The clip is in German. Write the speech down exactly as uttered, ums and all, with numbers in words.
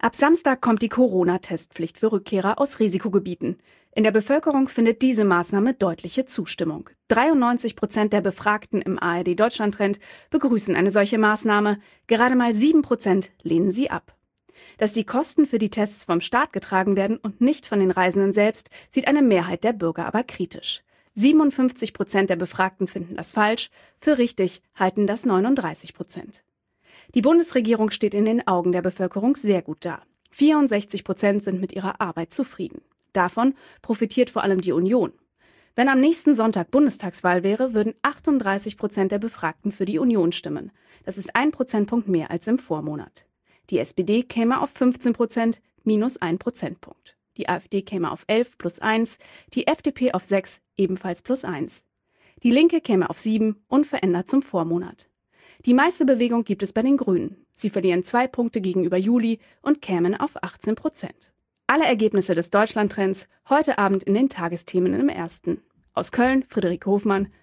Ab Samstag kommt die Corona-Testpflicht für Rückkehrer aus Risikogebieten. In der Bevölkerung findet diese Maßnahme deutliche Zustimmung. dreiundneunzig Prozent der Befragten im A R D-Deutschland-Trend begrüßen eine solche Maßnahme. Gerade mal sieben Prozent lehnen sie ab. Dass die Kosten für die Tests vom Staat getragen werden und nicht von den Reisenden selbst, sieht eine Mehrheit der Bürger aber kritisch. siebenundfünfzig Prozent der Befragten finden das falsch, für richtig halten das neununddreißig Prozent. Die Bundesregierung steht in den Augen der Bevölkerung sehr gut da. vierundsechzig Prozent sind mit ihrer Arbeit zufrieden. Davon profitiert vor allem die Union. Wenn am nächsten Sonntag Bundestagswahl wäre, würden achtunddreißig Prozent der Befragten für die Union stimmen. Das ist ein Prozentpunkt mehr als im Vormonat. Die S P D käme auf fünfzehn Prozent, minus ein Prozentpunkt. Die AfD käme auf elf, plus eins, die F D P auf sechs, ebenfalls plus eins. Die Linke käme auf sieben, unverändert zum Vormonat. Die meiste Bewegung gibt es bei den Grünen. Sie verlieren zwei Punkte gegenüber Juli und kämen auf achtzehn Prozent. Alle Ergebnisse des Deutschland-Trends heute Abend in den Tagesthemen im Ersten. Aus Köln, Friederike Hofmann,